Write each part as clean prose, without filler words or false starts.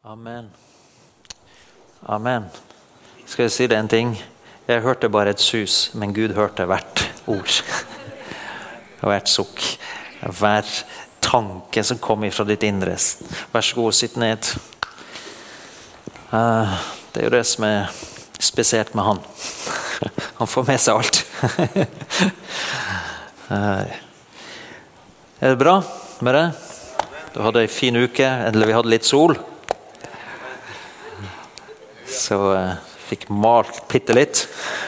Amen. Amen. Skal jeg si deg en ting? Jeg hørte bare et sus, men Gud hørte hvert ord. Hvert sukk. Hver tanke som kom fra ditt indre. Vær så god, sitt ned. Det er jo det som er spesielt med han. Han får med seg alt. Er det bra med det? Du hadde en fin uke, eller vi hadde litt sol. Så fikk malt bitte litt.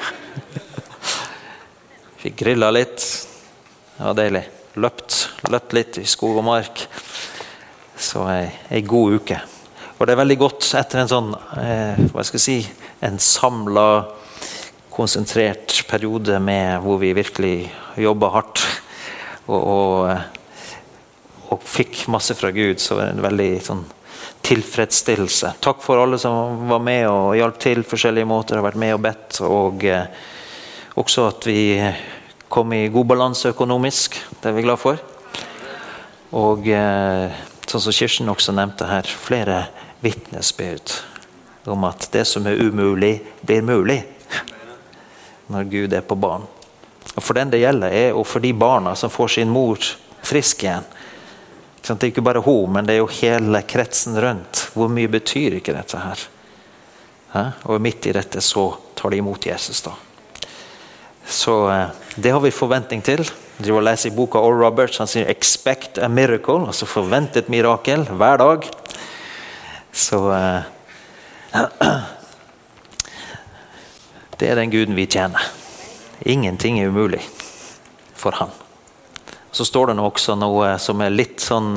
Fikk grillet litt. Det var deilig. Løpt litt i skog og mark. Så en god uke. Og det er veldig godt etter en sånn, hva skal jeg si, en samlet, konsentrert periode med hvor vi virkelig jobbet hardt og fikk masse fra Gud, så var det en veldig sånn tilfredsstillelse. Takk for alle som var med og hjalp til forskjellige måter, har vært med og bedt, og også at vi kom i god balanse økonomisk, det er vi glad for. Og sånn som Kirsten også nevnte her, flere vitnesbyrd om at det som er umulig blir mulig når Gud er på banen. Og for den det gjelder er, og for de barna som får sin mor frisk igjen, det er ikke bare hun, men det er jo hele kretsen rundt. Hvor mye betyr ikke dette her? Og midt i dette så tar de imot Jesus da. Så det har vi forventning til. Du vil lese i boka Oral Roberts, han sier expect a miracle, altså forvent et mirakel hver dag. Så det er den Guden vi tjener. Ingenting er umulig for han. Så står det nå også noe som er litt sånn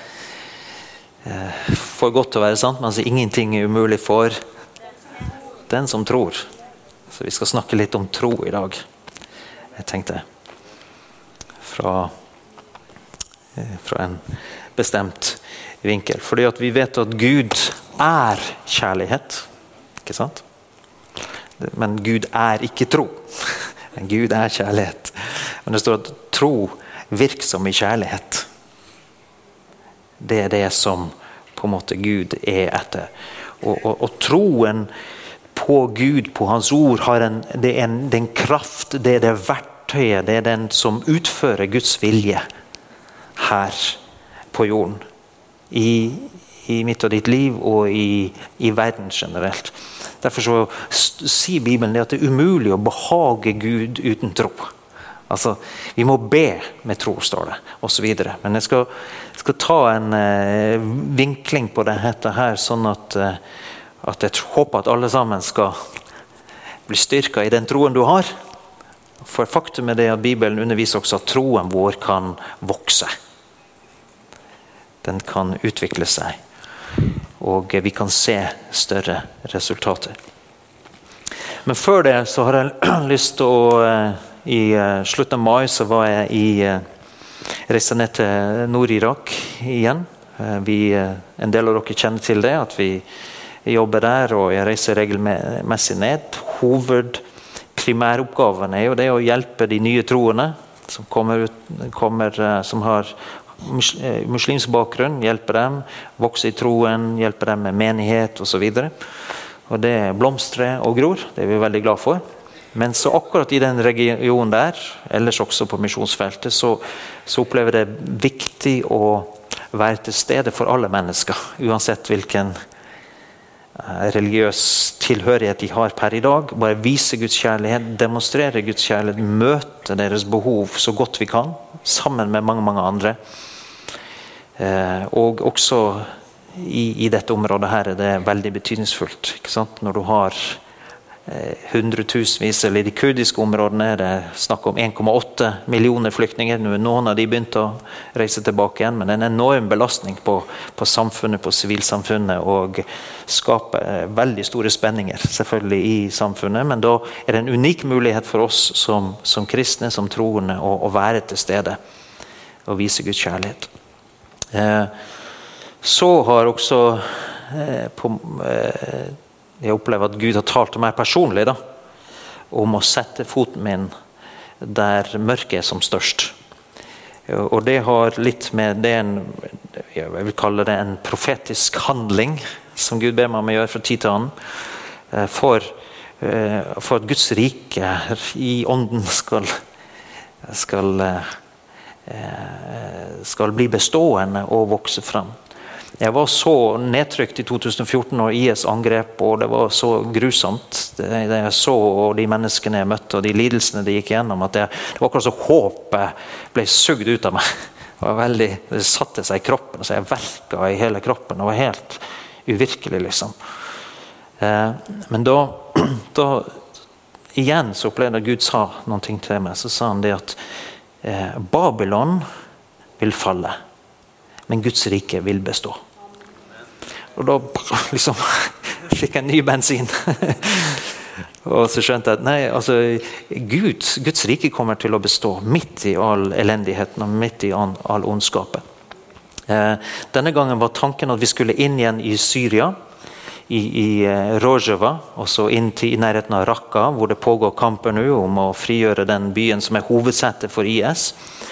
for godt til å være sant, men altså ingenting er umulig for den som tror. Så vi skal snakke litt om tro i dag. Jeg tenkte fra en bestemt vinkel. Fordi at vi vet at Gud er kjærlighet, ikke sant? Men Gud er ikke tro. Gud er kjærlighet. Men det står at tro virksom i kjærlighet. Det er det som på en måte Gud er etter. Og troen på Gud, på hans ord, det er en kraft, det er det verktøyet, det er den som utfører Guds vilje her på jorden. I mitt og ditt liv og i verden generelt. Derfor så sier Bibelen det at det er umulig å behage Gud uten tro. Altså, vi må be med tro, står det, og så videre. Men jeg skal ta en vinkling på dette her, sånn at jeg håper at alle sammen skal bli styrket i den troen du har. For faktum er det at Bibelen underviser også at troen vår kan vokse. Den kan utvikle seg, og vi kan se større resultater. Men før det så har jeg lyst til å i slutten av mai så var jeg reiste ned til Nord-Irak igjen. En del av dere kjenner til det, at vi jobber der, og jeg reiser regelmessig ned. Primæroppgaven er jo det å hjelpe de nye troende som som har muslimsk bakgrunn, hjelpe dem, vokse i troen, hjelpe dem med menighet og så videre. Og det blomstrer og gror, det er vi veldig glad for. Men så akkurat i den regionen der, ellers også på misjonsfeltet, så opplever det viktig å være til stede for alle mennesker, uansett hvilken religiøs tilhørighet de har per i dag. Bare vise Guds kjærlighet, demonstrere Guds kjærlighet, møte deres behov så godt vi kan, sammen med mange, mange andre. Og også i dette området her er det veldig betydningsfullt, ikke sant? Når du har hundretusenvis, eller i de kurdiske områdene er det snakk om 1,8 millioner flyktninger. Nå er noen av de begynt å reise tilbake igjen, men det er en enorm belastning på samfunnet, på sivilsamfunnet, og skaper veldig store spenninger selvfølgelig i samfunnet, men da er det en unik mulighet for oss som kristne, som troende, å være til stede og vise Guds kjærlighet. Så har også jeg opplever at Gud har talt til meg personlig om å sette foten min der mørket er som størst. Og det har litt med det jeg vil kalle det en profetisk handling som Gud ber meg om å gjøre fra tid til annen, for at Guds rike i ånden skal bli bestående og vokse fram. Jeg var så nedtrykt i 2014 når IS angrep, og det var så grusomt. Det jeg så, og de menneskene jeg møtte, og de lidelsene de gikk gjennom, at det var akkurat så håpet ble sugd ut av meg. Det satte seg i kroppen, så jeg verket i hele kroppen. Det var helt uvirkelig, liksom. Men da igjen så opplevde jeg at Gud sa noen ting til meg. Så sa han det at Babylon vil falle, men Guds rike vil bestå. Og da liksom fikk jeg ny bensin. Og så skjønte jeg at nei, altså Guds rike kommer til å bestå midt i all elendigheten og midt i all ondskapen. Denne gangen var tanken at vi skulle inn igjen i Syria, i Rojava, og så inn til i nærheten av Raqqa, hvor det pågår kamper nå om å frigjøre den byen som er hovedsetet for IS.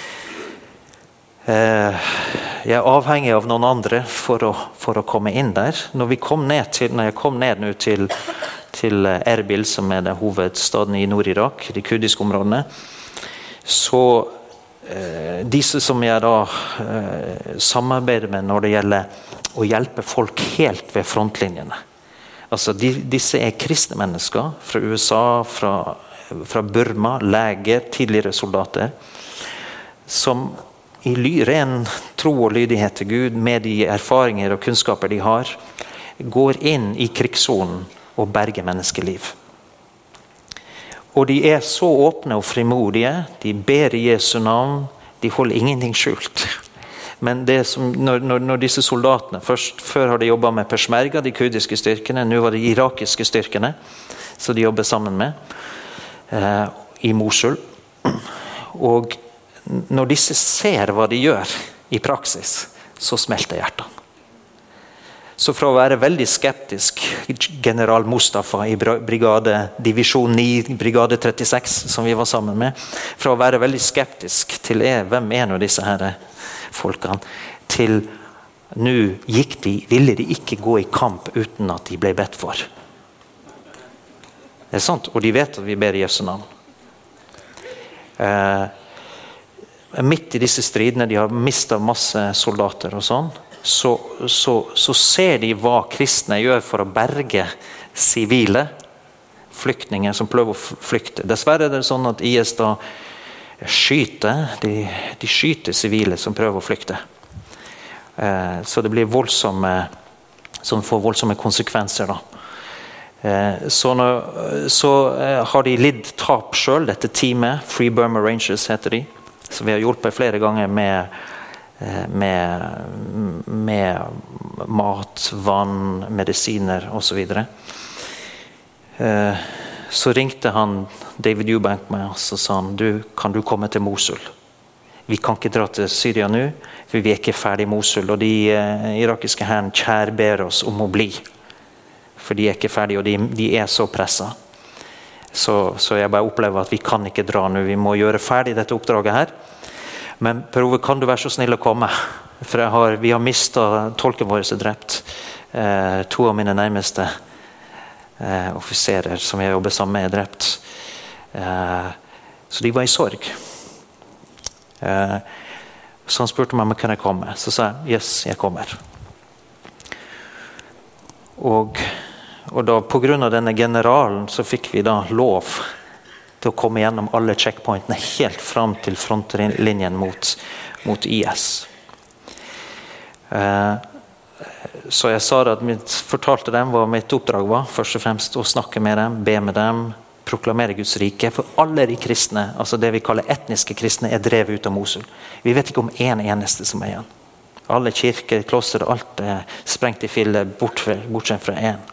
Jeg er avhengig av noen andre for å komme inn der. Når jeg kom ned nå til Erbil, som er den hovedstaden i Nord-Irak, de kurdiske områdene, så disse som jeg da samarbeider med når det gjelder å hjelpe folk helt ved frontlinjene. Altså disse er kristne mennesker fra USA, fra Burma, leger, tidligere soldater, som i ren tro og lydighet til Gud, med de erfaringer og kunnskaper de har, går inn i krigssonen og berger menneskeliv. Og de er så åpne og frimodige, de ber i Jesu navn, de holder ingenting skjult. Men det som, når disse soldatene, før har de jobbet med Peshmerga, de kurdiske styrkene, nå var det irakiske styrkene, så de jobber sammen med, i Mosul. Og når disse ser hva de gjør i praksis, så smelter hjertene. Så fra å være veldig skeptisk, general Mustafa i divisjon 9, brigade 36, som vi var sammen med, fra å være veldig skeptisk til hvem er nå disse her folkene, til nå ville de ikke gå i kamp uten at de ble bedt for. Det er sant, og de vet at vi ber i Jesu navn. Midt i disse stridene, de har mistet masse soldater og sånn, så ser de hva kristne gjør for å berge sivile flyktninger som prøver å flykte. Dessverre er det sånn at IS da skyter, de skyter sivile som prøver å flykte. Så det blir som får voldsomme konsekvenser da. Så har de lidd tap selv, dette teamet, Free Burma Rangers heter de, så vi har hjulpet flere ganger med mat, vann, medisiner og så videre. Så ringte han David Eubank med oss og sa han, kan du komme til Mosul? Vi kan ikke dra til Syria nå, for vi er ikke ferdig i Mosul, og de irakiske herren kjærber oss om å bli. For de er ikke ferdige, og de er så presset. Så jeg bare opplever at vi kan ikke dra nå, vi må gjøre ferdig dette oppdraget her. Men Per Ove, kan du være så snill å komme? For vi har mistet tolken vår er drept. 2 av mine nærmeste offiserer som jeg jobber sammen med er drept. Så de var i sorg. Så han spurte meg om jeg kunne komme. Så sa jeg, yes, jeg kommer. Og da, på grunn av denne generalen, så fikk vi da lov til å komme gjennom alle checkpointene helt fram til frontlinjen mot IS. Så jeg sa at fortalte dem hva mitt oppdrag var, først og fremst å snakke med dem, be med dem, proklamere Guds rike, for alle de kristne, altså det vi kaller etniske kristne, er drevet ut av Mosul. Vi vet ikke om en eneste som er igjen. Alle kirker, kloster, alt er sprengt i filler, bortsett fra en.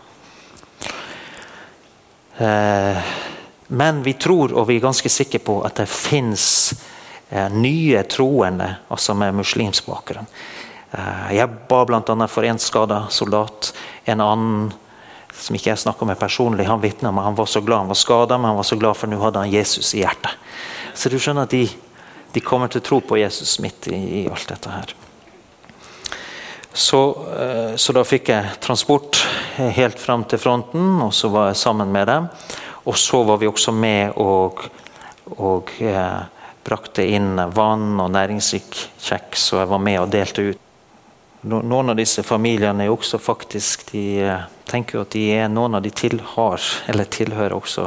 Men vi tror, og vi er ganske sikre på, at det finnes nye troende, altså med muslimsk bakgrunn. Jeg ba blant annet for en skadet soldat, en annen som ikke jeg snakket med personlig, han vittnet om at han var så glad han var skadet, men han var så glad for nå hadde han Jesus i hjertet. Så du skjønner at de kommer til å tro på Jesus midt i alt dette her. Så da fikk jeg transport helt frem til fronten, og så var jeg sammen med dem. Og så var vi også med og brakte inn vann og næringsrik kjeks, og jeg var med og delte ut. Noen av disse familiene er også faktisk, de tenker jo at de er noen av de tilhører også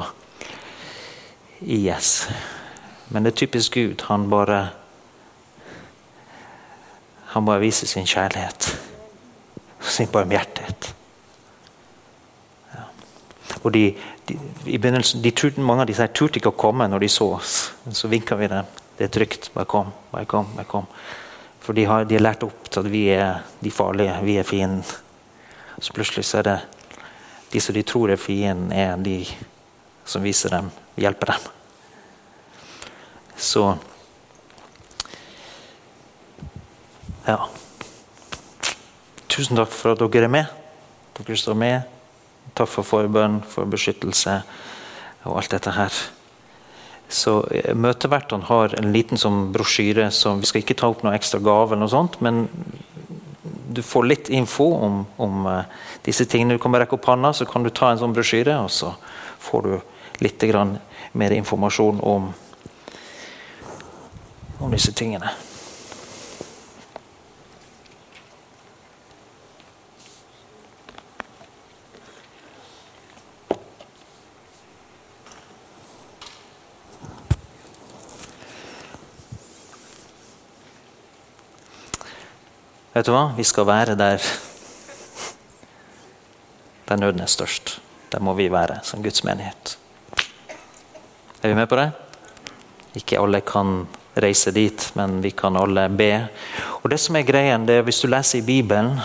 IS. Men det er typisk Gud, han bare viser sin kjærlighet, sin barmhjertighet. Ja. Og i begynnelsen, mange av disse turte ikke å komme når de så oss, så vinket vi dem. Det er trygt, bare kom. For de har lært opp til at vi er de farlige, vi er fienden. Så plutselig så er det de som de tror er fienden, er de som viser dem, hjelper dem. Så ja. Tusen takk for at dere er med. Dere står med. Takk for forbønn, for beskyttelse og alt dette her. Så møtevertene har en liten sånn brosjyre, som vi skal ikke ta opp noe ekstra gave eller noe sånt, men du får litt info om disse tingene. Du kan bare rekke opp hånda, så kan du ta en sånn brosjyre, og så får du litt grann mer informasjon om disse tingene. Vet du hva? Vi skal være der nøden er størst. Der må vi være som Guds menighet. Er vi med på det? Ikke alle kan reise dit, men vi kan alle be. Og det som er greien, det er hvis du leser i Bibelen,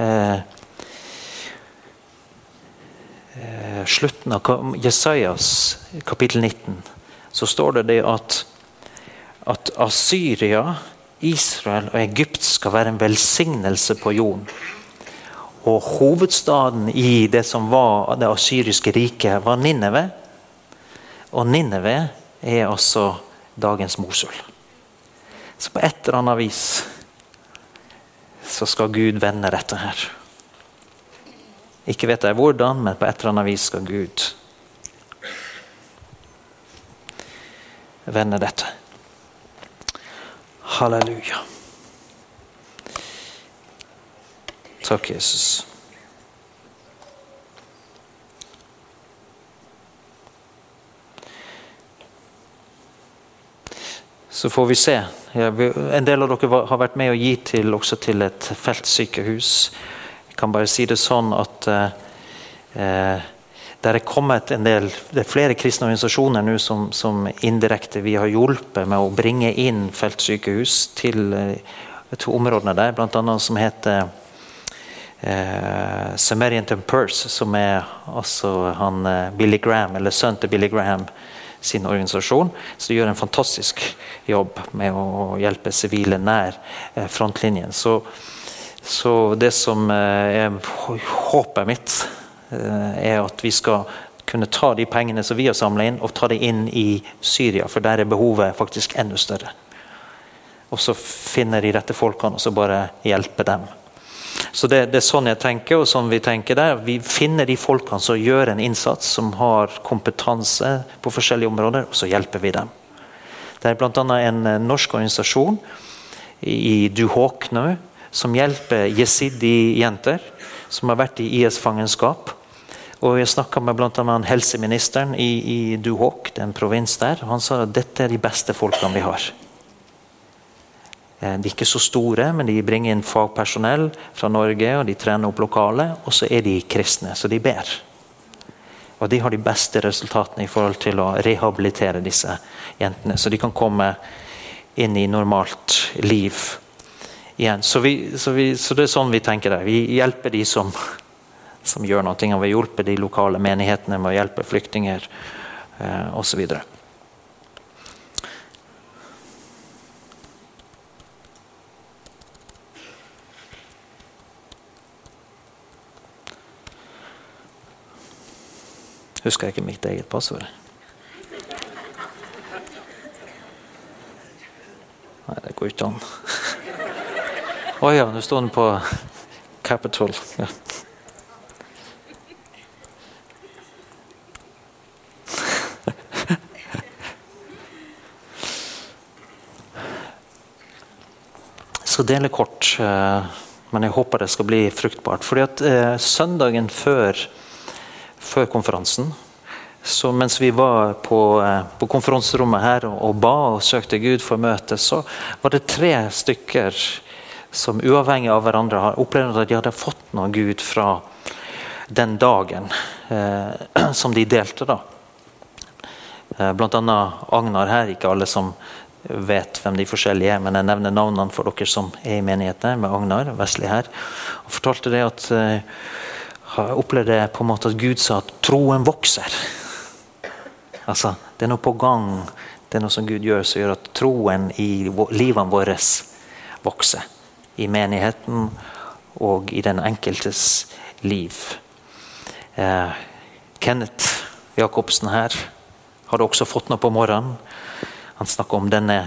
slutten av Jesajas kapittel 19, så står det at Assyria, Israel og Egypt skal være en velsignelse på jorden. Og hovedstaden i det som var det assyriske riket var Nineve. Og Nineve er altså dagens Mosul. Så på et eller annet vis så skal Gud vende dette her. Ikke vet jeg hvordan, men på et eller annet vis skal Gud vende dette. Halleluja. Takk, Jesus. Så får vi se. En del av dere har vært med å gi også til et feltsykehus. Jeg kan bare si det sånn at der er kommet det er flere kristne organisasjoner nå som indirekte vi har hjulpet med å bringe inn feltsykehus til områdene der, blant annet som heter Samaritan Purse, som er altså Billy Graham, eller sønnen til Billy Graham sin organisasjon. Så de gjør en fantastisk jobb med å hjelpe sivile nær frontlinjen. Så det som er håpet mitt er at vi skal kunne ta de pengene som vi har samlet inn, og ta det inn i Syria, for der er behovet faktisk enda større. Og så finner de rette folkene, og så bare hjelpe dem. Så det er sånn jeg tenker, og sånn vi tenker der. Vi finner de folkene som gjør en innsats, som har kompetanse på forskjellige områder, og så hjelper vi dem. Det er blant annet en norsk organisasjon i Duhok nå, som hjelper Jesidi-jenter, som har vært i IS-fangenskap. Og jeg snakket med blant annet helseministeren i Duhok, det er en provins der, og han sa at dette er de beste folkene vi har. De er ikke så store, men de bringer inn fagpersonell fra Norge, og de trener opp lokale, og så er de kristne, så de ber. Og de har de beste resultatene i forhold til å rehabilitere disse jentene, så de kan komme inn i normalt liv igjen. Så det er sånn vi tenker der. Vi hjelper de som gjør noe, og vi hjelper de lokale menighetene med å hjelpe flyktninger og så videre. Husker jeg ikke mitt eget passord? Nei, det går ikke an. Åja, nå står den på capital. Ja. Så dele kort, men jeg håper det skal bli fruktbart. Fordi at søndagen før konferansen, så mens vi var på konferanserommet her og ba og søkte Gud for møte, så var det 3 stykker som uavhengig av hverandre har opplevd at de hadde fått noe Gud fra den dagen som de delte da. Blant annet Agnar her, ikke alle som vet hvem de forskjellige er, men jeg nevner navnene for dere som er i menigheten med Agnar, Wesley her. Og fortalte det at jeg opplevde på en måte at Gud sa at troen vokser. Altså, det er noe på gang, det er noe som Gud gjør som gjør at troen i livene våre vokser. I menigheten og i den enkeltes liv. Kenneth Jakobsen her hadde også fått noe på morgenen. Han snakker om denne,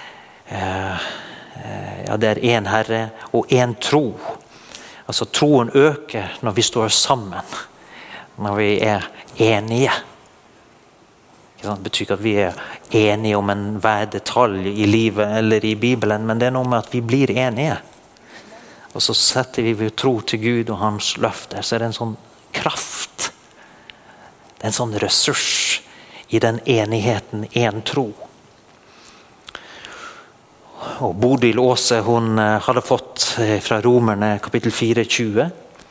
det er en Herre og en tro. Altså troen øker når vi står sammen, når vi er enige. Det betyr ikke at vi er enige om hver detalj i livet eller i Bibelen, men det er noe med at vi blir enige. Og så setter vi tro til Gud og hans løfter, så er det en sånn kraft. Det er en sånn ressurs i den enigheten, en tro. Og Bodil Åse, hun hadde fått fra Romerne kapittel 4:20,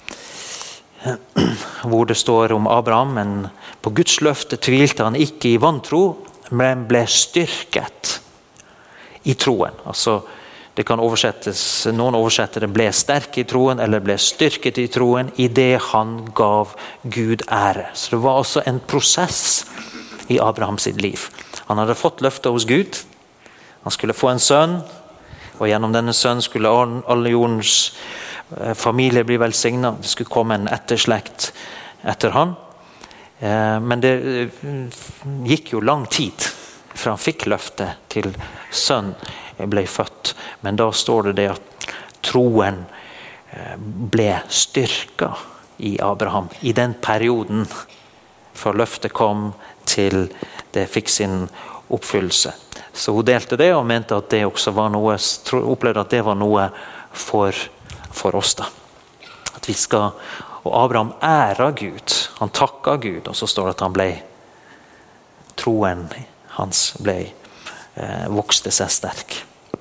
hvor det står om Abraham, men på Guds løfte tvilte han ikke i vantro, men ble styrket i troen. Altså, det kan oversettes, noen oversetter det ble sterk i troen, eller ble styrket i troen, i det han gav Gud ære. Så det var også en prosess i Abrahams liv. Han hadde fått løftet hos Gud. Han skulle få en sønn, og gjennom denne sønnen skulle alle jordens familie bli velsignet. Det skulle komme en etterslekt etter han. Men det gikk jo lang tid fra han fikk løftet til sønnen ble født. Men da står det at troen ble styrket i Abraham i den perioden fra løftet kom til det fikk sin oppfyllelse. Så hun delte det og mente at det også var noe, opplevde at det var noe for oss da. At vi skal, og Abraham ærer Gud, han takker Gud, og så står det at troen hans vokste seg sterk.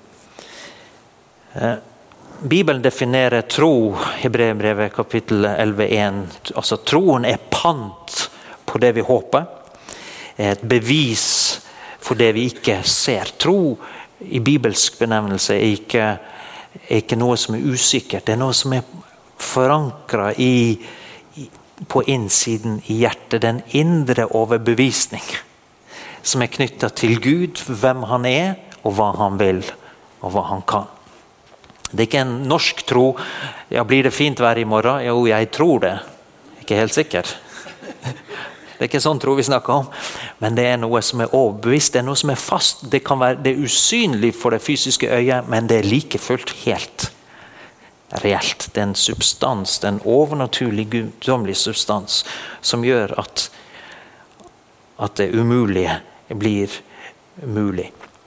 Bibelen definerer tro, Hebreerbrevet kapittel 11:1, altså troen er pant på det vi håper, et bevis for det vi ikke ser. Tro i bibelsk benevnelse er ikke noe som er usikkert. Det er noe som er forankret på innsiden i hjertet. Den indre overbevisning som er knyttet til Gud, hvem han er, og hva han vil, og hva han kan. Det er ikke en norsk tro. Ja, blir det fint vær i morgen? Jo, jeg tror det. Ikke helt sikker. Det er ikke sånn tro vi snakker om, men det er noe som er overbevist, det er noe som er fast. Det er usynlig for det fysiske øyet, men det er like fullt helt reelt. Det er en substans, det er en overnaturlig guddommelig substans som gjør at det umulige blir mulig.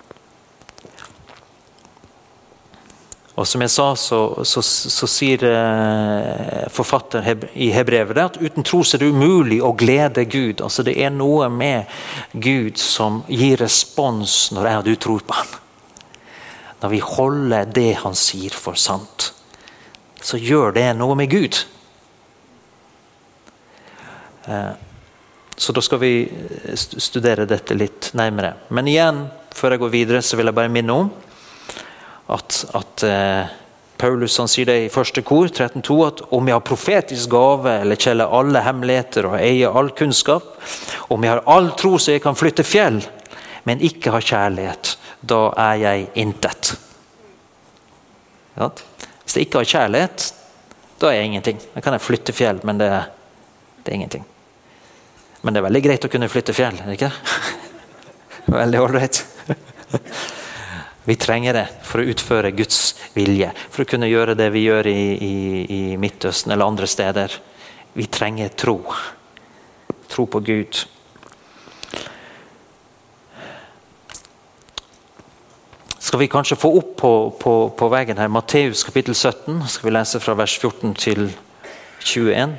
Og som jeg sa, så sier forfatter i Hebrevet at uten tro så er det umulig å glede Gud. Altså det er noe med Gud som gir respons når jeg og du tror på han. Når vi holder det han sier for sant, så gjør det noe med Gud. Så da skal vi studere dette litt nærmere. Men igjen, før jeg går videre, så vil jeg bare minne om at Paulus han sier det i første kor 13:2 at om jeg har profetisk gave eller kjenner alle hemmeligheter og eier all kunnskap, om jeg har all tro så jeg kan flytte fjell, men ikke har kjærlighet, da er jeg intet. Ja? Hvis jeg ikke har kjærlighet, da er jeg ingenting. Da kan jeg flytte fjell, men det er ingenting. Men det er veldig greit å kunne flytte fjell, er det ikke? Veldig ålreit. Vi trenger det for å utføre Guds vilje, for å kunne gjøre det vi gjør i Midtøsten eller andre steder. Vi trenger tro. Tro på Gud. Skal vi kanskje få opp på veggen her, Matteus kapittel 17, skal vi lese fra vers 14 til 21.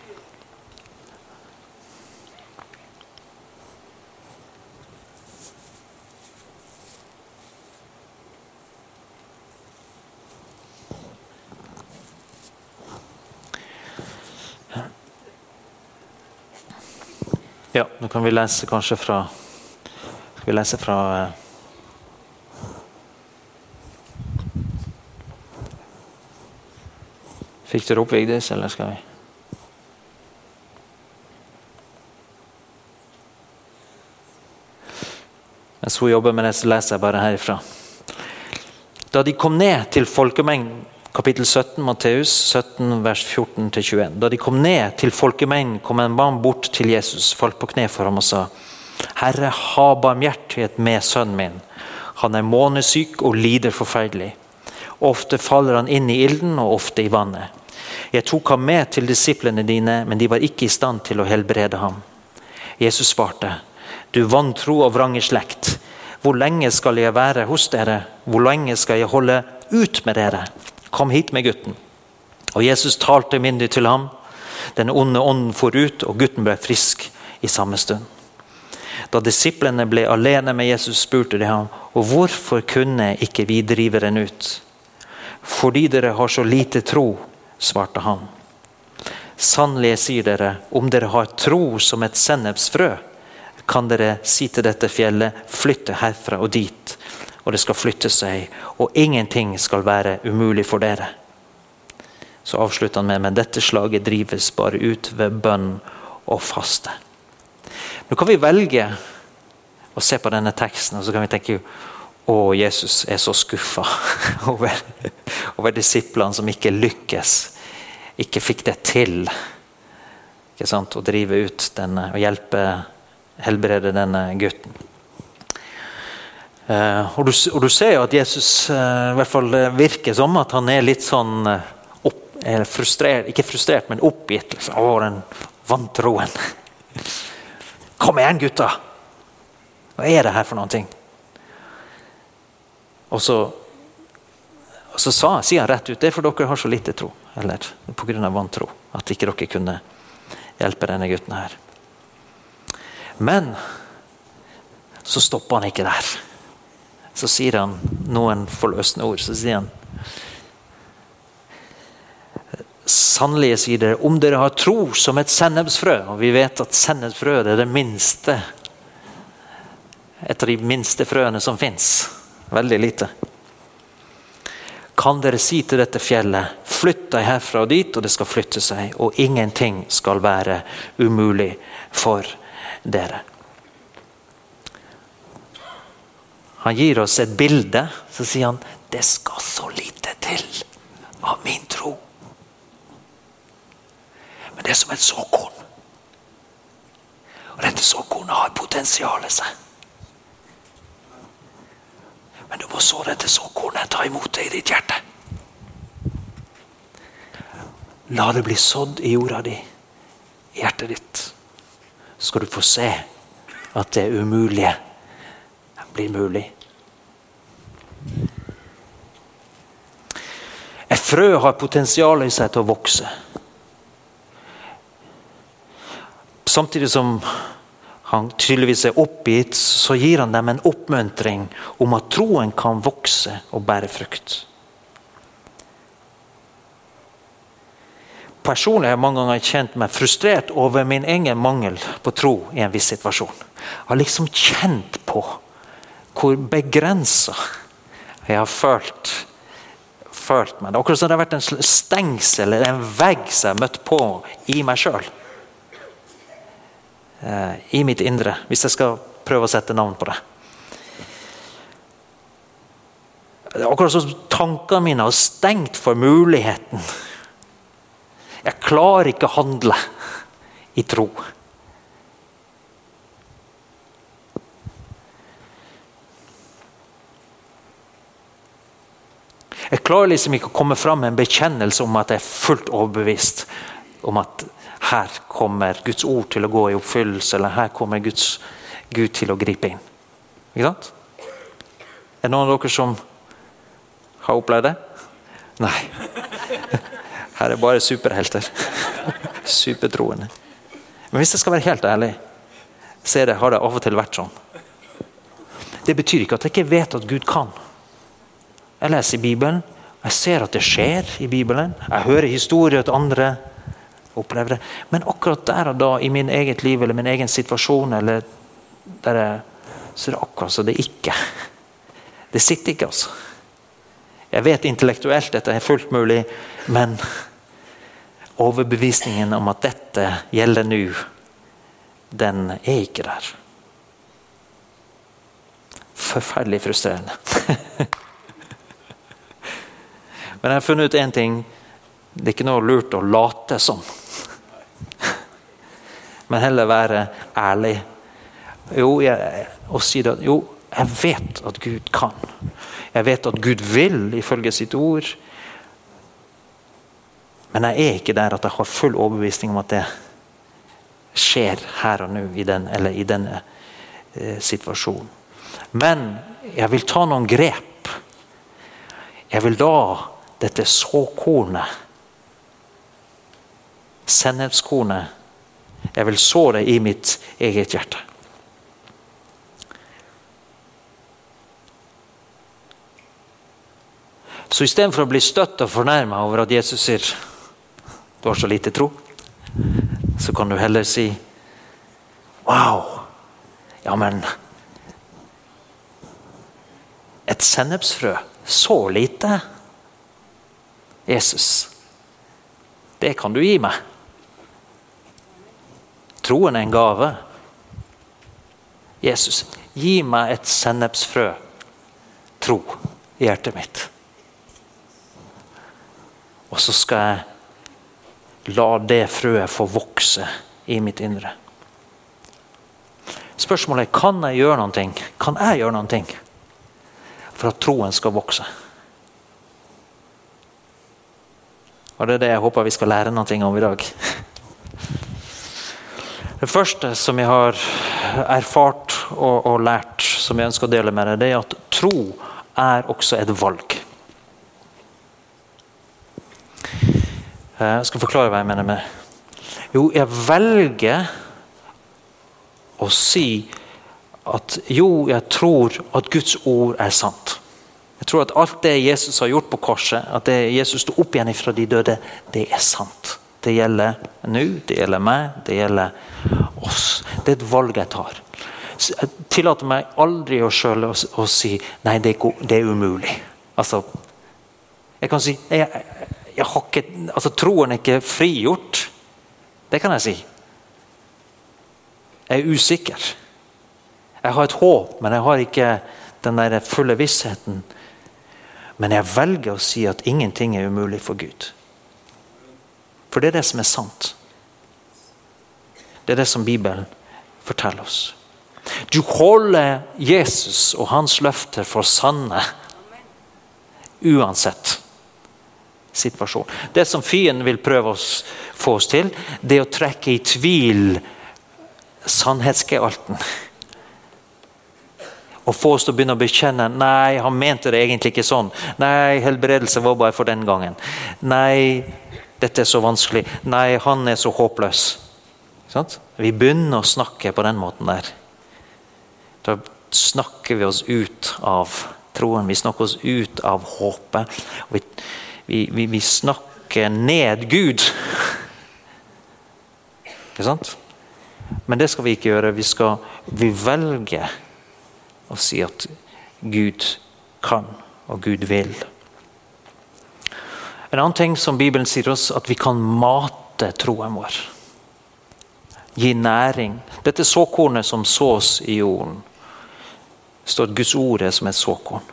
Ja, nå kan vi lese kanskje fra, skal vi lese fra Fikk dere opp Vigdis, eller skal vi? Mens hun jobber med det, så leser jeg bare herifra. Da de kom ned til folkemengden, kapittel 17, Matteus 17, vers 14-21. Da de kom ned til folkemengden, kom en mann bort til Jesus, falt på kne for ham og sa: Herre, ha barmhjertighet med sønnen min. Han er månesyk og lider forferdelig. Ofte faller han inn i ilden og ofte i vannet. Jeg tok ham med til disiplene dine, men de var ikke i stand til å helbrede ham. Jesus svarte: Du vantro og vrange slekt. Hvor lenge skal jeg være hos dere? Hvor lenge skal jeg holde ut med dere? Kom hit med gutten. Og Jesus talte myndig til ham. Den onde ånden for ut, og gutten ble frisk i samme stund. Da disiplene ble alene med Jesus, spurte de ham: Og hvorfor kunne ikke vi drive den ut? Fordi dere har så lite tro, svarte han. Sannelig, jeg sier dere, om dere har tro som et sennepsfrø, kan dere si til dette fjellet: flytte herfra og dit, og det skal flytte seg, og ingenting skal være umulig for dere. Så avslutter han med: men dette slaget drives bare ut ved bønn og faste. Nå kan vi velge å se på denne teksten, og så kan vi tenke: å, Jesus er så skuffet over disiplene som ikke lykkes, ikke fikk det til, ikke sant, å drive ut denne, og helbrede denne gutten. Og du ser jo at Jesus i hvert fall virker som at han er litt sånn frustrert, ikke frustrert, men oppgitt liksom, over den vantroen. Kom igjen, gutta! Hva er det her for noen ting? Og så sier han rett ut: det er for dere har så lite tro, eller på grunn av vantro, at ikke dere kunne hjelpe denne gutten her. Men så stopper han ikke der. Så sier han noen forløsende ord. Så sier han: sannelig, jeg sier dere, om dere har tro som et sennepsfrø, og vi vet at sennepsfrø er det minste, et av de minste frøene som finnes, veldig lite, kan dere si til dette fjellet: flytt deg herfra og dit, og det skal flytte seg, og ingenting skal være umulig for dere. Han gir oss et bilde, så sier han: det skal så lite til av min tro. Men det er som et såkorn. Og dette såkornet har potensialet seg. Men du må så dette såkornet, ta imot det i ditt hjerte. La det bli sådd i jorda di, i hjertet ditt. Så skal du få se at det umulige blir mulig. Et frø har potensial i seg til å vokse. Samtidig som han tydeligvis er oppgitt, så gir han dem en oppmuntring om at troen kan vokse og bære frukt. Personlig har jeg mange ganger kjent meg frustrert over min egen mangel på tro i en viss situasjon. Jeg har liksom kjent på hvor begrenset jeg har følt meg. Det er akkurat som det har vært en stengsel eller en vegg som jeg har møtt på i meg selv. I mitt indre, hvis jeg skal prøve å sette navn på det. Det er akkurat som tankene mine har stengt for muligheten. Jeg klarer ikke å handle i tro. Jeg klarer liksom ikke å komme fram med en bekjennelse om at jeg er fullt overbevist om at her kommer Guds ord til å gå i oppfyllelse, eller her kommer Gud til å gripe inn. Ikke sant? Er det noen av dere som har opplevd det? Nei. Her er bare superhelter. Supertroende. Men hvis jeg skal være helt ærlig, så har det av og til vært sånn. Det betyr ikke at jeg ikke vet at Gud kan. Jeg leser i Bibelen, jeg ser at det skjer i Bibelen. Jeg hører historier at andre opplever det. Men akkurat der og da, i min eget liv, eller min egen situasjon, eller så er det akkurat så det ikke. Det sitter ikke, altså. Jeg vet intellektuelt dette er fullt mulig, men overbevisningen om at dette gjelder nå, den er ikke der. Forferdelig frustrerende. Men jeg har funnet ut en ting. Det er ikke noe lurt å late som. Men heller være ærlig. Og si det. Jo, jeg vet at Gud kan. Jeg vet at Gud vil ifølge sitt ord. Men jeg er ikke der at jeg har full overbevisning om at det skjer her og nå i denne situasjonen. Men jeg vil ta noen grep. Jeg vil da dette såkornet, sennepskornet, jeg vil så det i mitt eget hjerte. Så i stedet for å bli støtt og fornærmet over at Jesus sier du har så lite tro, så kan du heller si wow, ja men et sennepsfrø, så lite Jesus, det kan du gi meg. Troen er en gave. Jesus, gi meg et sennepsfrø, tro, i hjertet mitt. Og så skal jeg la det frøet få vokse i mitt indre. Spørsmålet er, kan jeg gjøre noe? Kan jeg gjøre noe for at troen skal vokse? Og det er det jeg håper vi skal lære noe om i dag. Det første som jeg har erfart og lært, som jeg ønsker å dele med deg, det er at tro er også et valg. Jeg skal forklare hva jeg mener med. Jo, jeg velger å si at jo, jeg tror at Guds ord er sant. Jeg tror at alt det Jesus har gjort på korset, at det Jesus stod opp igjen fra de døde, det er sant. Det gjelder nå, det gjelder meg, det gjelder oss. Det er et valg jeg tar. Jeg tillater meg aldri selv å si, nei, det er umulig. Altså, jeg kan si, jeg har ikke, altså troen er ikke frigjort. Det kan jeg si. Jeg er usikker. Jeg har et håp, men jeg har ikke den der fulle vissheten. Men jeg velger å si at ingenting er umulig for Gud. For det er det som er sant. Det er det som Bibelen forteller oss. Du holder Jesus og hans løfter for sanne. Uansett situasjon. Det som fienden vil prøve å få oss til, det er å trekke i tvil sannhetsgehalten. Og få oss til å begynne å bekjenne, nei, han mente det egentlig ikke sånn. Nei, helbredelse var bare for den gangen. Nei, dette er så vanskelig. Nei, han er så håpløs. Sånn? Vi begynner å snakke på den måten der. Da snakker vi oss ut av troen. Vi snakker oss ut av håpet. Vi snakker ned Gud. Ikke sant? Men det skal vi ikke gjøre. Vi velger og si at Gud kan og Gud vil. En annen ting som Bibelen sier oss, at vi kan mate troen vår. Gi næring. Dette såkornet som sås i jorden, står at Guds ord er som et såkorn.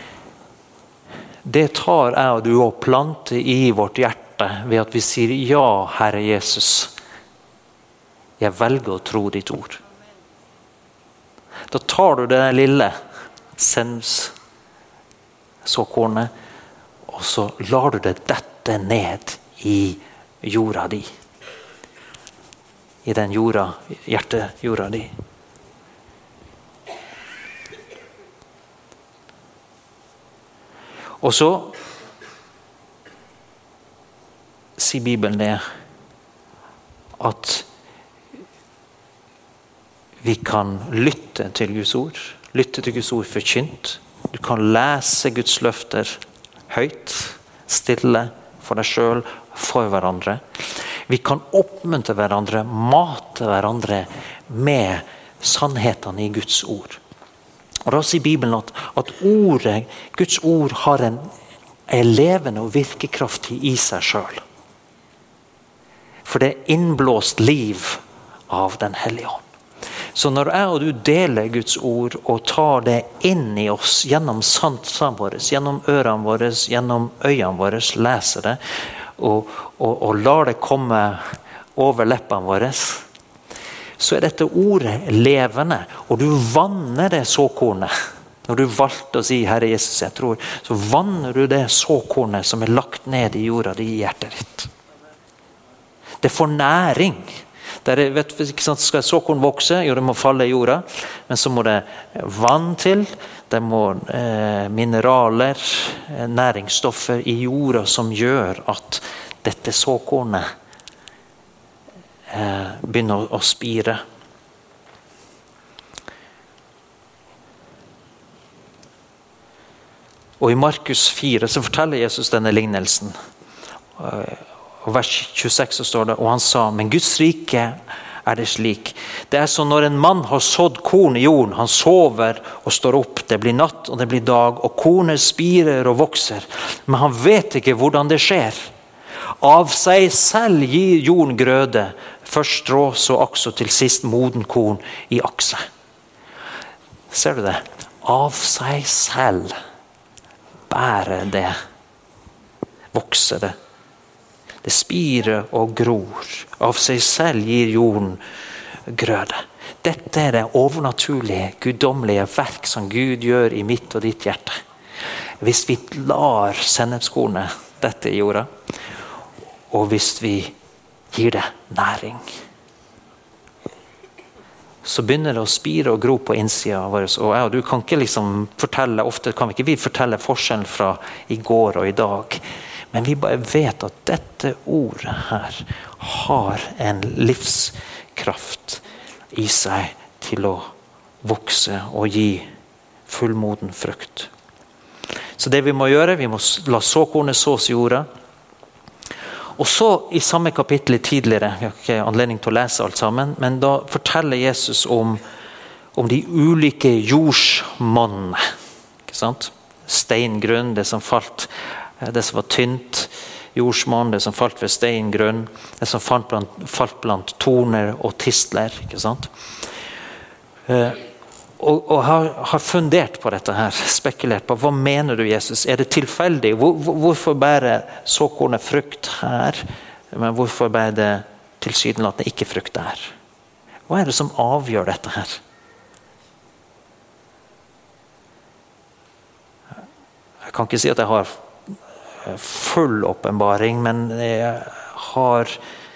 Det tar jeg og du og planter i vårt hjerte ved at vi sier ja, Herre Jesus. Jeg velger å tro ditt ord. Da tar du det lille såkornet og så lar du det dette ned i jorda di. I den jorda, hjertejorda di. Og så sier Bibelen det, at vi kan lytte til Guds ord. Lytte til Guds ord forkynt. Du kan lese Guds løfter høyt, stille for deg selv, for hverandre. Vi kan oppmuntre hverandre, mate hverandre med sannhetene i Guds ord. Og da sier Bibelen at ordet, Guds ord har en levende og virkekraftig i seg selv. For det er innblåst liv av den hellige ånd. Så når jeg og du deler Guds ord og tar det inn i oss gjennom sansene våre, gjennom ørene våre, gjennom øynene våre, leser det og lar det komme over leppene våre, så er dette ordet levende, og du vanner det såkornet. Når du valgte å si Herre Jesus, jeg tror, så vanner du det såkornet som er lagt ned i jorda di i hjertet ditt. Det får næring. Ikke sant, skal såkorn vokse, jo det må falle i jorda, men så må det vann til, det må mineraler, næringsstoffer i jorda som gjør at dette såkornet begynner å spire. Og i Markus 4 så forteller Jesus denne lignelsen. Og vers 26 så står det, og han sa, men Guds rike er det slik. Det er som når en mann har sådd korn i jorden, han sover og står opp, det blir natt og det blir dag, og kornet spirer og vokser, men han vet ikke hvordan det skjer. Av seg selv gir jorden grøde, først strå, så akso, til sist moden korn i akse. Ser du det? Av seg selv bærer det, vokser det. Det spirer og gror. Av seg selv gir jorden grøde. Dette er det overnaturlige, guddommelige verk som Gud gjør i mitt og ditt hjerte. Hvis vi lar sennepskornet dette i jorda, og hvis vi gir det næring, så begynner det å spire og gro på innsiden vår. Og jeg og du kan ikke liksom fortelle, ofte kan vi ikke fortelle forskjellen fra i går og i dag, men vi bare vet at dette ordet her har en livskraft i seg til å vokse og gi fullmoden frukt. Så det vi må gjøre, vi må la såkornet sås i jorda. Og så i samme kapittel tidligere, jeg har ikke anledning til å lese alt sammen, men da forteller Jesus om de ulike jordsmonnene. Ikke sant? Steingrunn, det som falt, det som var tynt, jordsmonn, det som falt ved steingrunn, det som falt blant torner og tistler. Ikke sant? Og har fundert på dette her, spekulert på, hva mener du Jesus? Er det tilfeldig? Hvorfor bærer såkornet frukt her, men hvorfor bærer det tilsynelatende ikke frukt der? Hva er det som avgjør dette her? Jeg kan ikke si at jeg har full åpenbaring, men jeg har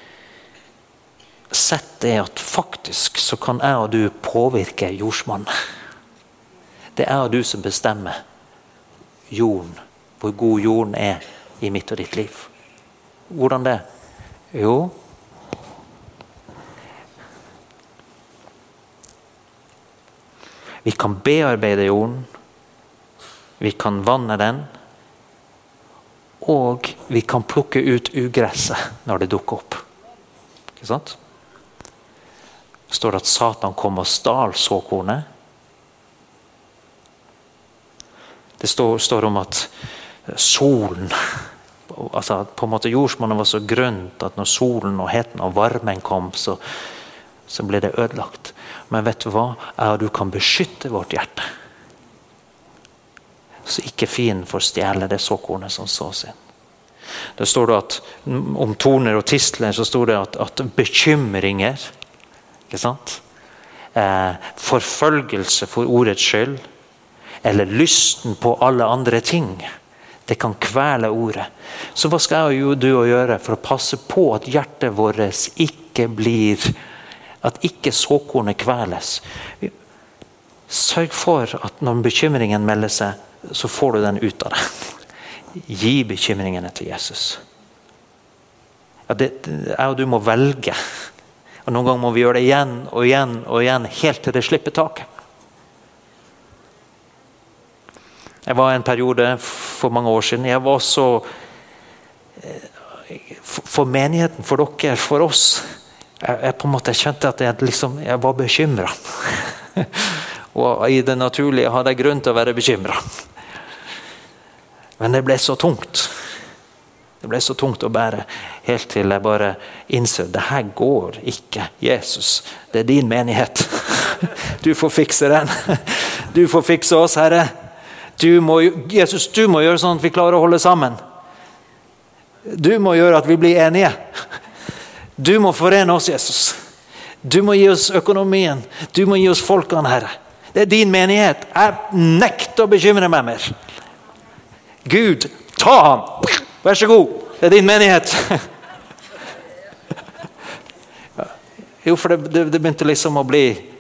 sett det at faktisk så kan jeg og du påvirke jordsmonnet. Det er du som bestemmer jorden, hvor god jorden er i mitt og ditt liv. Hvordan det? Jo, vi kan bearbeide jorden, vi kan vanne den, og vi kan plukke ut ugresset når det dukker opp. Ikke sant? Det står at Satan kom og stal såkornet. Det står om at solen, altså på en måte jordsmonnet var så grønt at når solen og heten og varmen kom, så ble det ødelagt. Men vet du hva? Jeg og du kan beskytte vårt hjerte. Så ikke fienden får stjele det såkornet som sås inn. Det står det at om torner og tistler, så står det at bekymringer, ikke sant? Forfølgelse for ordets skyld, eller lysten på alle andre ting, Det kan kvele ordet. Så hva skal jeg og du gjøre for å passe på at hjertet vårt ikke blir, at ikke såkornet kveles? Sørg for at når bekymringen melder seg, så får du den ut av deg. Gi bekymringene til Jesus. Ja, jeg og du må velge. Og noen ganger må vi gjøre det igjen og igjen og igjen, helt til det slipper taket. Jeg var en periode for mange år siden, jeg var så, for menigheten, for dere, for oss, jeg på en måte kjente at jeg var bekymret. Og i det naturlige hadde jeg grunn til å være bekymret. Men det ble så tungt. Det ble så tungt å bære, helt til jeg bare innså, det her går ikke, Jesus. Det er din menighet. Du får fikse den. Du får fikse oss, Herre. Jesus, du må gjøre sånn at vi klarer å holde sammen. Du må gjøre at vi blir enige. Du må forene oss, Jesus. Du må gi oss økonomien. Du må gi oss folkene, Herre. Det er din menighet. Jeg nekter å bekymre meg mer. Gud, ta ham. Vær så god. Det er din menighet. Jo, for det begynte liksom å bli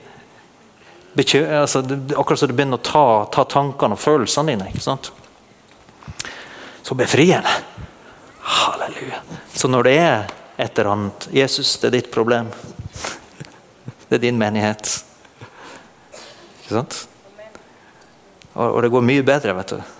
akkurat så du begynner å ta tankene og følelsene dine, ikke sant? Så befriende. Halleluja. Så når det er et eller annet, Jesus, det er ditt problem. Det er din menighet. Ikke sant? Og det går mye bedre, vet du,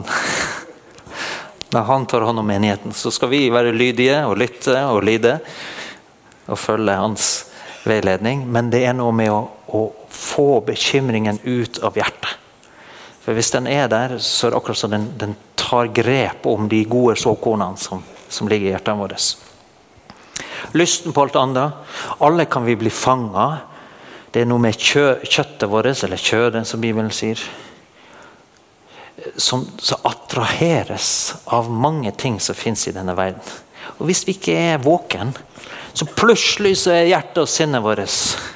når han tar hånd om menigheten. Så skal vi være lydige og lytte og lide og følge hans veiledning. Men det er noe med å få bekymringen ut av hjertet. For hvis den er der, så er det akkurat så den tar grep om de gode såkornene som ligger i hjertet vårt. Lysten på alt annet. Alle kan vi bli fanget. Det er noe med kjøttet vårt, eller kjødet som Bibelen sier, som attraheres av mange ting som finnes i denne verden. Og hvis vi ikke er våken, så plutselig så er hjertet og sinnet vårt,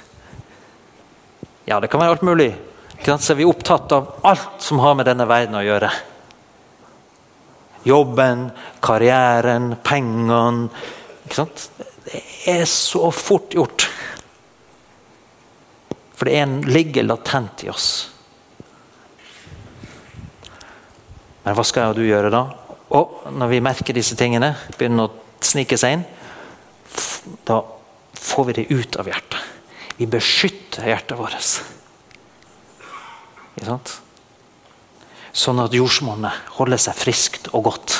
ja, det kan være alt mulig, så er vi opptatt av alt som har med denne verden å gjøre. Jobben, karrieren, pengene, ikke sant? Det er så fort gjort. For det ligger latent i oss. Men hva skal jeg og du gjøre da? Og når vi merker disse tingene, begynner å snike seg inn, da får vi det ut av hjertet. Vi beskytter hjertet vårt. Ikke sant? Sånn at jordsmonnet holder seg friskt og godt.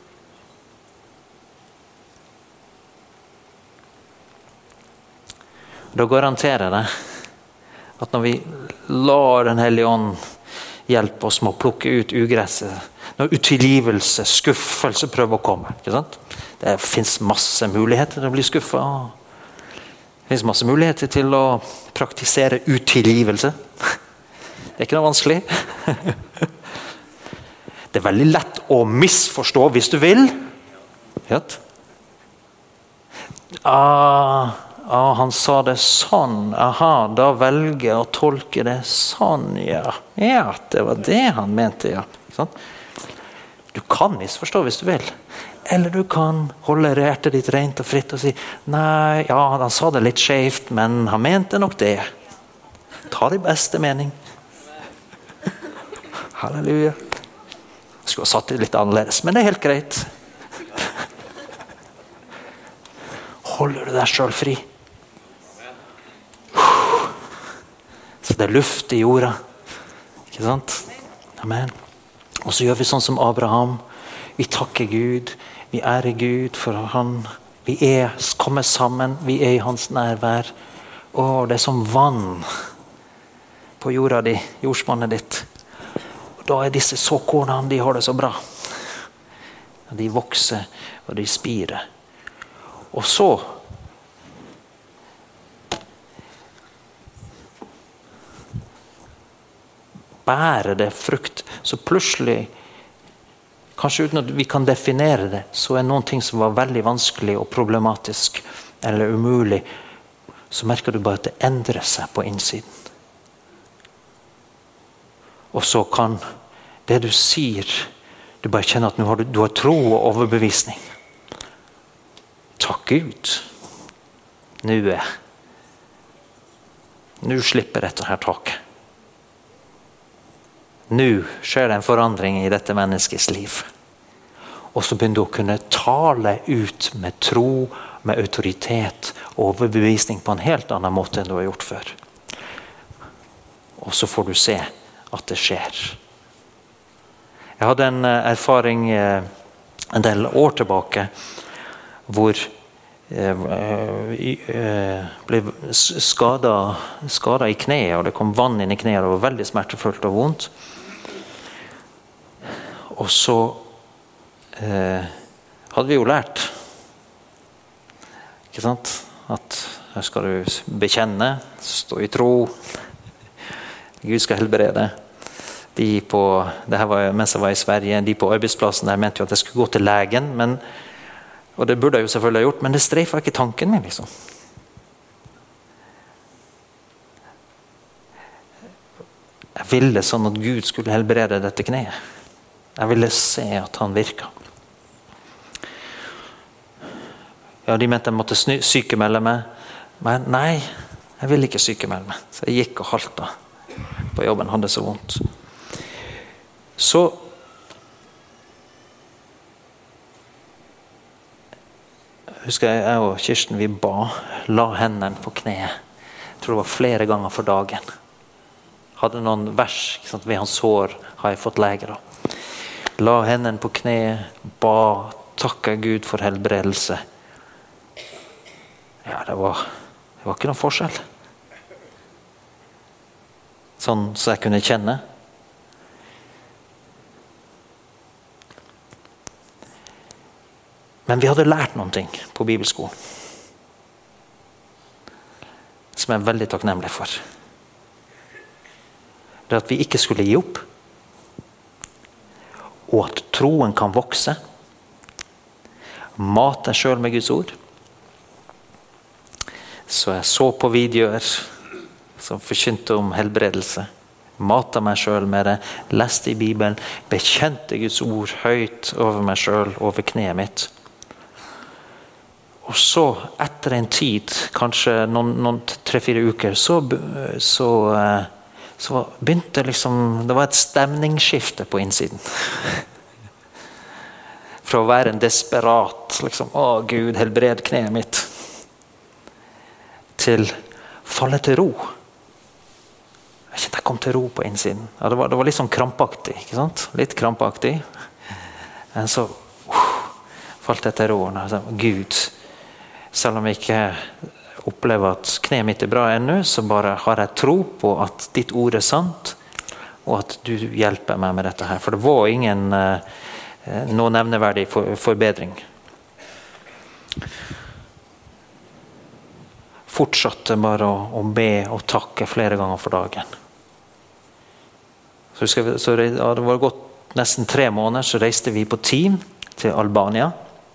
Da garanterer jeg at når vi lar Den hellige ånd hjelpe oss med å plukke ut ugresset, når utilgivelse, skuffelse prøver å komme, ikke sant? Det finnes masse muligheter til å bli skuffet. Det finnes masse muligheter til å praktisere utilgivelse. Det er ikke noe vanskelig. Det er veldig lett å misforstå hvis du vil. Han sa det sånn. Aha, da velger jeg å tolke det sånn. Ja, det var det han mente, ja. Sånn? Du kan misforstå hvis du vil. Eller du kan holde hjertet ditt rent og fritt og si, nei, ja, han sa det litt skjevt, men han mente nok det. Ta det i beste mening. Halleluja. Jeg skulle ha satt det litt annerledes, men det er helt greit. Holder du deg selv fri? Så det er luft i jorda. Ikke sant? Amen. Og så gjør vi sånn som Abraham. Vi takker Gud. Vi ærer Gud for han. Vi kommer sammen. Vi er i hans nærvær. Og det er som vann på jorda di, jordsmonnet ditt. Og da er disse såkornene, de har det så bra. De vokser og de spirer. Og så bærer det frukt, så plutselig, kanskje uten at vi kan definere det, så er noen ting som var veldig vanskelig og problematisk, eller umulig, så merker du bare at det endrer seg på innsiden. Og så kan det du sier Du bare kjenner at du har tro og overbevisning. Takk Gud. Nå slipper dette her taket. Nå skjer det en forandring i dette menneskets liv. Og så begynner du å kunne tale ut med tro, med autoritet og overbevisning på en helt annen måte enn du har gjort før. Og så får du se at det skjer. Jeg hadde en erfaring en del år tilbake hvor ble skadet i kneet, og det kom vann inn i kneet, det var veldig smertefullt og vondt. Og så hadde vi jo lært, ikke sant, at her skal du bekjenne, stå i tro, Gud skal helbrede. Det her var mens jeg var i Sverige, de på arbeidsplassen der mente jo at jeg skulle gå til legen, og det burde jeg jo selvfølgelig ha gjort, men det streifa ikke tanken min liksom. Jeg ville sånn at Gud skulle helbrede dette kneet. Jeg ville se at han virka. Ja, de mente jeg måtte sykemelde meg, men nei, jeg ville ikke sykemelde meg. Så jeg gikk og halta på jobben, hadde så vondt. Så husker jeg og Kirsten, vi la hendene på kneet. Jeg tror det var flere ganger for dagen. Hadde noen vers, ikke sant, ved hans hår har jeg fått lege da. La hendene på kneet, takka Gud for helbredelse. Ja, det var ikke noen forskjell. Sånn så jeg kunne kjenne. Men vi hadde lært noen ting på bibelskolen som jeg er veldig takknemlig for. Det at vi ikke skulle gi opp, og at troen kan vokse. Mat deg selv med Guds ord. Så jeg så på videoer som forkynte om helbredelse. Matet meg selv med det, leste i Bibelen, bekjente Guds ord høyt over meg selv, over kneet mitt. Og så, etter en tid, kanskje noen 3-4 uker, så begynte liksom, det var et stemningsskifte på innsiden. Fra å være en desperat, liksom, å Gud, helbred kneet mitt, til falle til ro. Jeg kjente jeg kom til ro på innsiden. Ja, det var litt sånn krampaktig, ikke sant? Litt krampaktig. Men så falt jeg til ro. Og sa, Gud, selv om jeg ikke opplever at kneet mitt er bra ennå, så bare har jeg tro på at ditt ord er sant, og at du hjelper meg med dette her. For det var ingen noe nevneverdig forbedring. Fortsatte bare å be og takke flere ganger for dagen. Det var gått nesten 3 måneder, så reiste vi på team til Albania.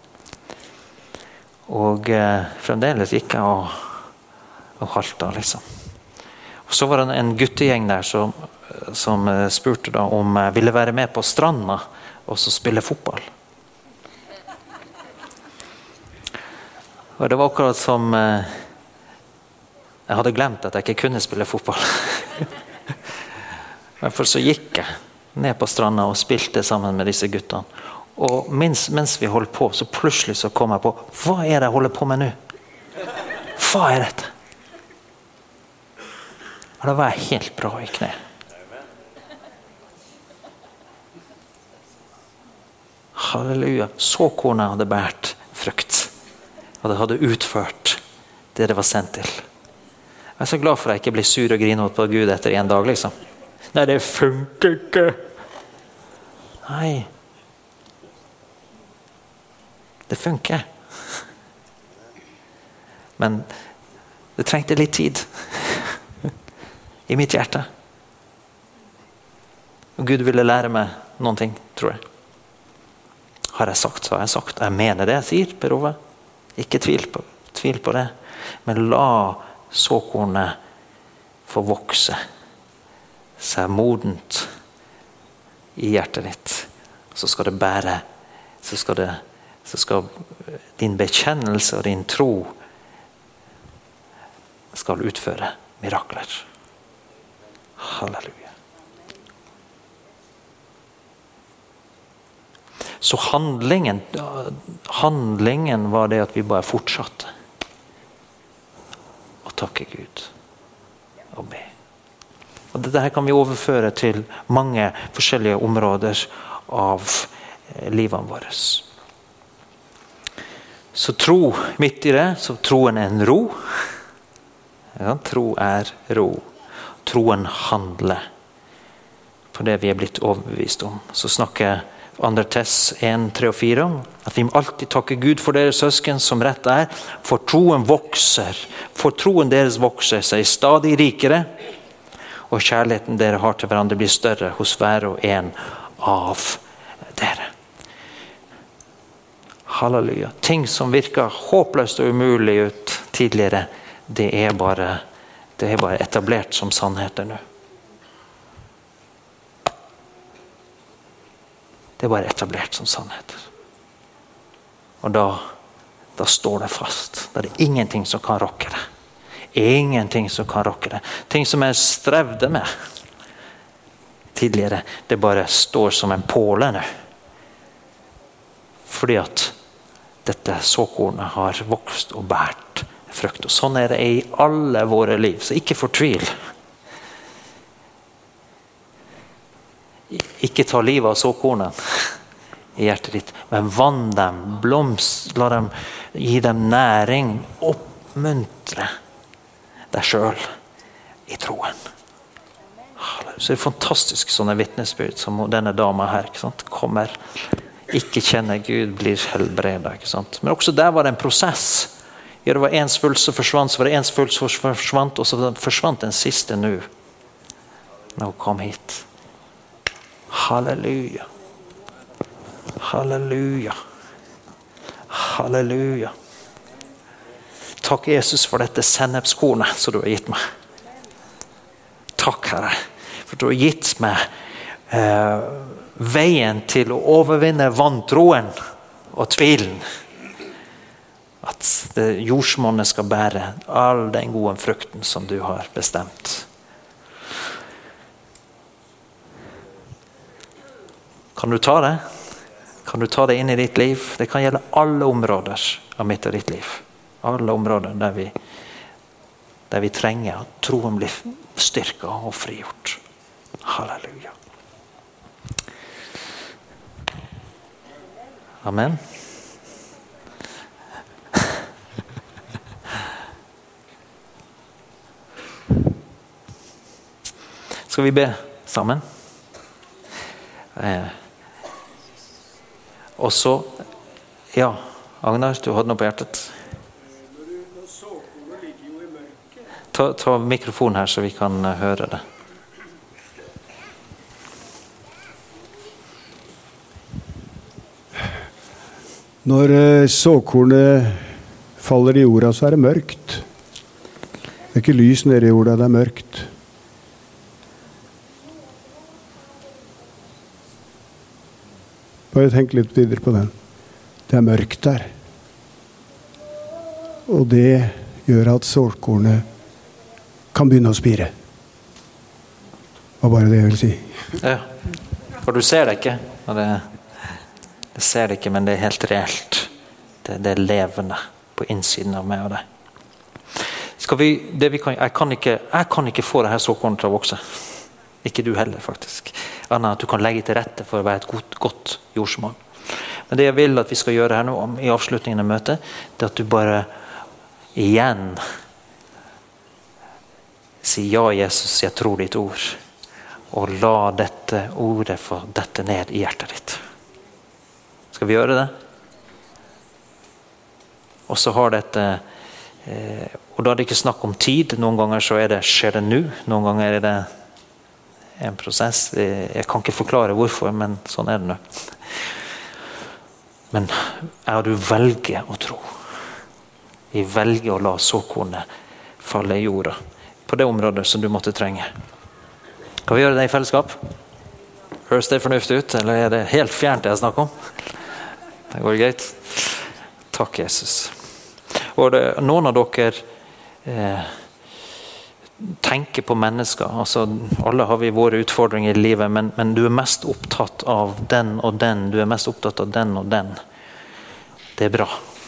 Og fremdeles gikk jeg og halta, liksom. Og så var det en guttegjeng der som spurte da om jeg ville være med på stranda og så spille fotball. Og det var akkurat som jeg hadde glemt at jeg ikke kunne spille fotball. Derfor så gikk jeg ned på stranda og spilte sammen med disse guttene. Og mens vi holdt på, så plutselig så kom jeg på, hva er det jeg holder på med nå? Hva er dette? Og da var jeg helt bra i kne. Halleluja. Så kona hadde bært frukt. Og det hadde utført det var sendt til. Jeg er så glad for at jeg ikke blir sur og grinete på Gud etter 1 dag, liksom. Nei, det funker ikke. Nei. Det funker. Men det trengte litt tid i mitt hjerte. Og Gud ville lære meg noen ting, tror jeg. Har jeg sagt, så har jeg sagt. Jeg mener det jeg sier, Per Ove. Ikke tvil på det. Men la såkornet få vokse seg modent i hjertet ditt. Så skal det bære, så skal din bekjennelse og din tro skal utføre mirakler. Halleluja. Så handlingen var det at vi bare fortsatte å takke Gud og be. Og dette her kan vi overføre til mange forskjellige områder av livet vårt. Så tro, midt i det, så troen er en ro. Ja, tro er ro. Troen handler på det vi er blitt overbevist om. Så snakker 2. Tess 1, 3 og 4 om at vi må alltid takke Gud for deres søsken som rett er, for troen deres vokser seg stadig rikere, og kjærligheten dere har til hverandre blir større hos hver og en av dere. Halleluja. Ting som virker håpløst og umulig ut tidligere, det er bare etablert som sannheter nå. Det er bare etablert som sannheter. Og da står det fast. Da er det ingenting som kan rokke det. Ingenting som kan rokke det. Ting som jeg strevde med tidligere, det bare står som en påle nå. Fordi at dette såkornet har vokst og bært frukt. Og sånn er det i alle våre liv. Så ikke fortvil. Ikke ta livet av såkornen i hjertet ditt, men vann dem, la dem, gi dem næring, oppmuntre deg selv i troen. Så det er fantastisk sånne vittnesbyrd som denne dama her, ikke sant? Kommer, ikke kjenner Gud, blir helbredet, ikke sant? Men også der var det en prosess. Ja, det var en svulst som forsvant, så var det en svulst som forsvant, og så forsvant den siste nå, når hun kom hit. Halleluja. Halleluja. Halleluja. Takk Jesus for dette sennepskornet som du har gitt meg. Takk Herre, for du har gitt meg veien til å overvinne vantroen og tvilen. At jordsmonnet skal bære all den gode frukten som du har bestemt. Kan du ta det? Kan du ta det inn i ditt liv? Det kan gjelde alle områder av mitt og ditt liv. Alle områder der vi trenger at troen blir styrket og frigjort. Halleluja. Amen. Skal vi be sammen? Og så, ja, Agnar, du hadde noe på hjertet. Ta mikrofonen her så vi kan høre det. Når såkornet faller i jorda, så er det mørkt. Det er ikke lys nede i jorda, det er mørkt. Bare tenk litt videre på den. Det er mørkt der. Og det gjør at såkornet kan begynne å spire. Det var bare det jeg vil si. Ja, for du ser det ikke. Og det ser det ikke, men det er helt reelt. Det er levende på innsiden av meg og deg. Jeg kan ikke få det her såkornet til å vokse. Ikke du heller, faktisk. Annet at du kan legge til rette for å være et godt jordsmonn. Men det jeg vil at vi skal gjøre her nå, i avslutningen av møtet, det er at du bare igjen sier ja, Jesus, jeg tror ditt ord. Og la dette ordet få dette ned i hjertet ditt. Skal vi gjøre det? Og så har dette og da er det ikke snakk om tid. Noen ganger så skjer det nå. Noen ganger er det en prosess. Jeg kan ikke forklare hvorfor, men sånn er det nå. Men du velger å tro. Vi velger å la såkornet falle i jorda på det området som du måtte trenge. Kan vi gjøre det i fellesskap? Høres det fornuftig ut, eller det helt fjernt det jeg snakker om? Det går greit. Takk, Jesus. Og noen av dere tenker på mennesker. Altså, alle har vi våre utfordringer i livet, men du mest opptatt av den og den. Du mest opptatt av den og den. Det bra.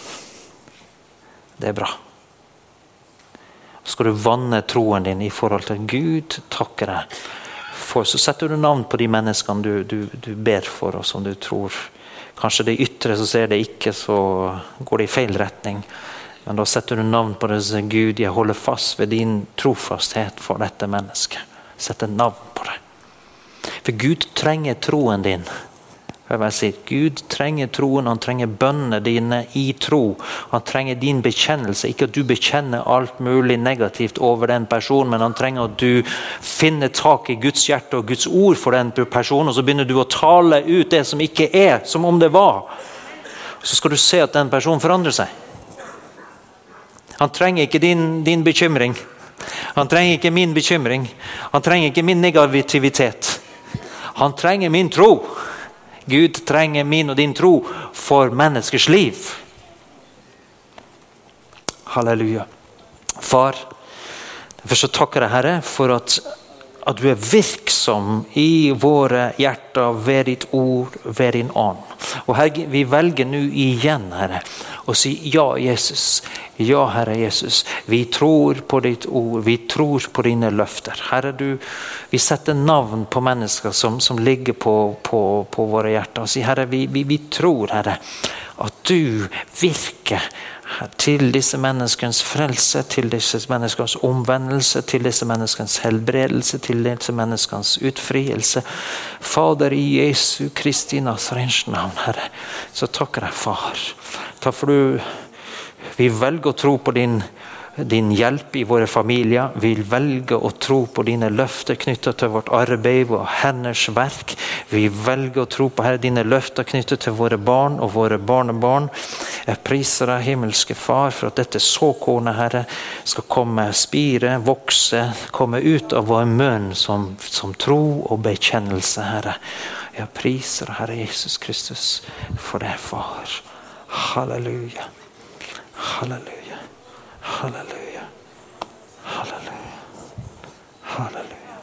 Det bra. Skal du vanne troen din i forhold til Gud, takker deg for, så setter du navn på de menneskene du ber for, og som du tror. Kanskje det ytre, så ser det ikke, så går det i feil retning. Men da setter du navn på det, så Gud, jeg holder fast ved din trofasthet for dette mennesket. Sett et navn på det. For Gud trenger troen din. Gud trenger troen, han trenger bønnene dine i tro. Han trenger din bekjennelse. Ikke at du bekjenner alt mulig negativt over den personen, men han trenger at du finner tak i Guds hjerte og Guds ord for den personen, og så begynner du å tale ut det som ikke er, som om det var. Så skal du se at den personen forandrer seg. Han trenger ikke din bekymring. Han trenger ikke min bekymring. Han trenger ikke min negativitet. Han trenger min tro. Gud trenger min og din tro for menneskers liv. Halleluja. Far, først så takker jeg Herre for at du er virksom i våre hjerter ved ditt ord, ved din ånd. Og Herre, vi velger nå igjen, Herre, å si ja, Jesus. Ja, Herre Jesus. Vi tror på ditt ord. Vi tror på dine løfter. Herre, vi setter navn på mennesker som ligger på våre hjerter. Og sier, Herre, vi tror, Herre, at du virker til disse menneskens frelse, til disse menneskens omvendelse, til disse menneskens helbredelse, til disse menneskens utfrielse. Fader, i Jesu Kristi Nazarens navn, Herre, så takker jeg, far. Takk for vi velger å tro på din hjelp i våre familier. Vi velger å tro på dine løfter knyttet til vårt arbeid og henders verk. Vi velger å tro på, Herre, dine løfter knyttet til våre barn og våre barnebarn. Jeg priser deg, himmelske far, for at dette såkornet, Herre, skal komme, spire, vokse, komme ut av vår munn som tro og bekjennelse, Herre. Jeg priser deg, Herre Jesus Kristus, for det, far. Halleluja. Halleluja. Halleluja. Halleluja. Halleluja.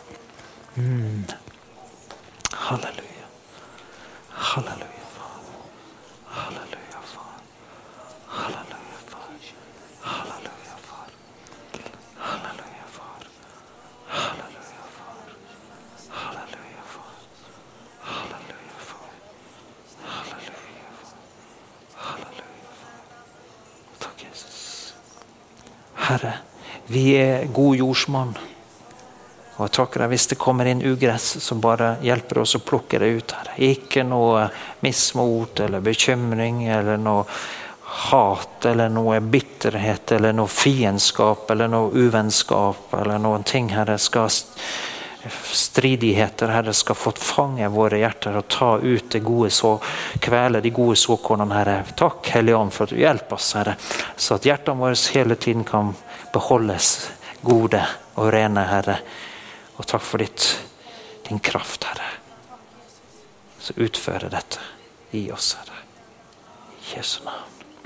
Halleluja. Halleluja, far. Halleluja, far. Halleluja, far. Halleluja, far. Halleluja, far. Halleluja, far. Halleluja, far. Halleluja, far. Halleluja, far. Halleluja, far. Takk, Jesus. Herre, vi er god jordsmann. Og jeg takker deg hvis det kommer inn ugress som bare hjelper oss å plukke det ut, Herre. Ikke noe mismot eller bekymring eller noe hat eller noe bitterhet eller noe fiendskap eller noe uvennskap eller noen ting, Herre, stridigheter, Herre, skal få fange våre hjerter og ta ut det gode kvele de gode såkornene, Herre. Takk, Hellige Ånd, for at du hjelper oss, Herre, så at hjertene våre hele tiden kan beholdes gode og rene, Herre. Og takk for din kraft, Herre, så utfører dette i oss, Herre. I Jesu navn.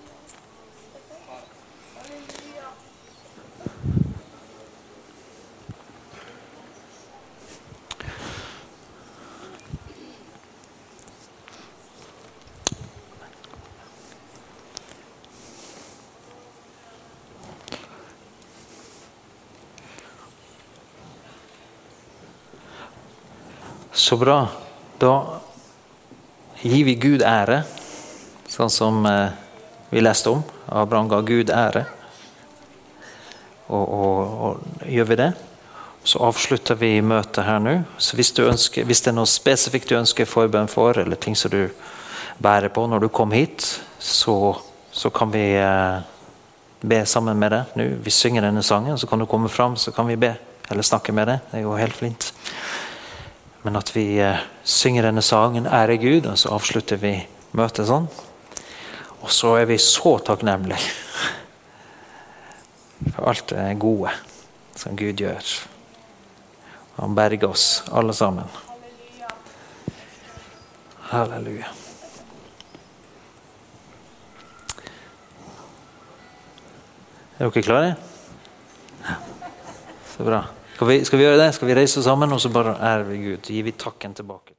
Så bra. Da gir vi Gud ære, sånn som vi leste om. Abraham ga Gud ære. Og gjør vi det, så avslutter vi møtet her nå. Så hvis det er noe spesifikt du ønsker forbønn for, eller ting som du bærer på når du kom hit, så kan vi be sammen med deg nå. Vi synger denne sangen, så kan du komme fram, så kan vi be, eller snakke med deg. Det er jo helt fint. Men at vi synger denne sangen, ære Gud, og så avslutter vi møtet sånn. Og så er vi så takknemlige for alt det gode som Gud gjør. Han berger oss alle sammen. Halleluja. Er dere klare? Ja. Så bra. Skal vi gjøre det? Skal vi reise sammen, og så bare ærer vi Gud? Gir vi takken tilbake?